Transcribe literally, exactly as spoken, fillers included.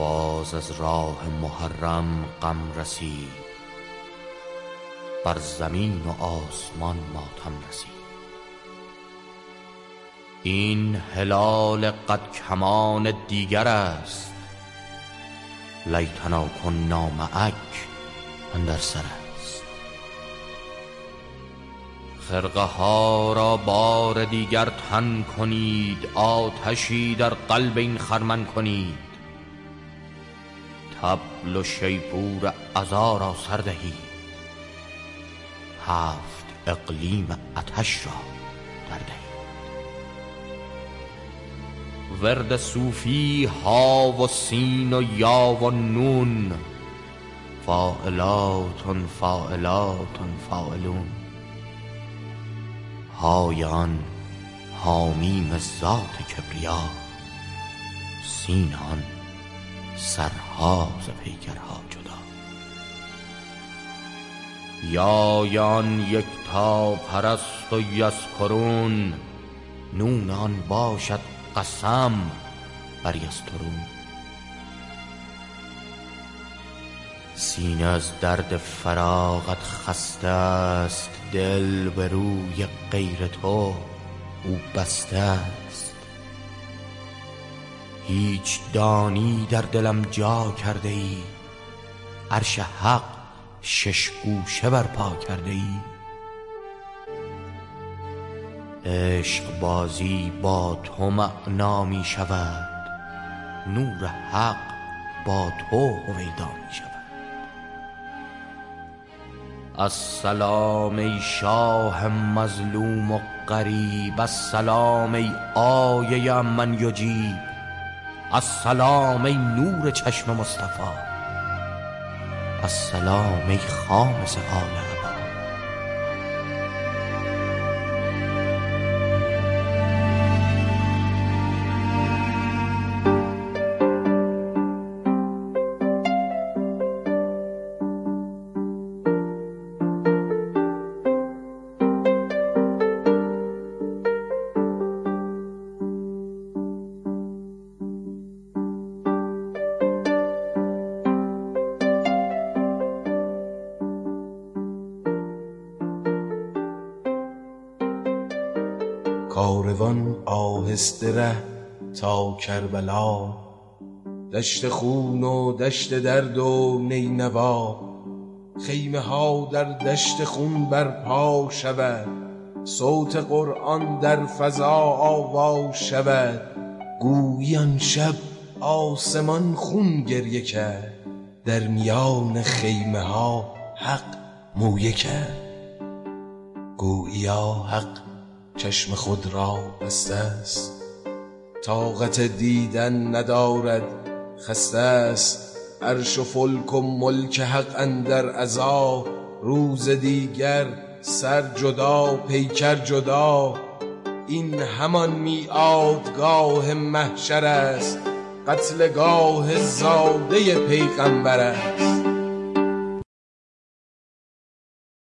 باز از راه محرم غم رسید، بر زمین و آسمان ماتم رسید. این هلال قد کمان دیگر است، لیتنا کنا معک اندر سر است. خرقه ها را بار دیگر تن کنید، آتشی در قلب این خرمن کنید. طبل و شیپور عزا را سر دهید، هفت اقلیم آتش را در دهید. ورد صوفی ها و سین و یا و نون، فاعلاتن فاعلاتن فاعلون. های آن حامیم ذات کبریا، سین آن سرها ز پیکرها جدا. یا یان یکتا پرست و یذکرون، نون آن باشد قسم بر یسترون. سینه از درد فراقت خسته است، دل به روی غیر تو او بسته است. هیچ دانی در دلم جا کرده ای، عرش حق شش گوشه برپا کرده ای. عشق بازی با تو معنا می شود، نور حق با تو هویدا می شود. السلام ای شاه مظلوم و غریب، السلام ای آیه من یجیب، السلام ای نور چشم مصطفی، السلام ای خامس آل عبا. کاروان آهسته ره تا کربلا، دشت خون و دشت درد و نینوا. خیمه ها در دشت خون برپا شود، صوت قرآن در فضا آوا شود. گویی آن شب آسمان خون گریه کرد، در میان خیمه ها حق مویه کرد. گوییا حق چشم خود را بسته است، طاقت دیدن ندارد خسته است. عرش و فلک و ملک حق اندر عزا، روز دیگر سر جدا پیکر جدا. این همان میعادگاه محشر است، قتلگاه زاده پیغمبر است.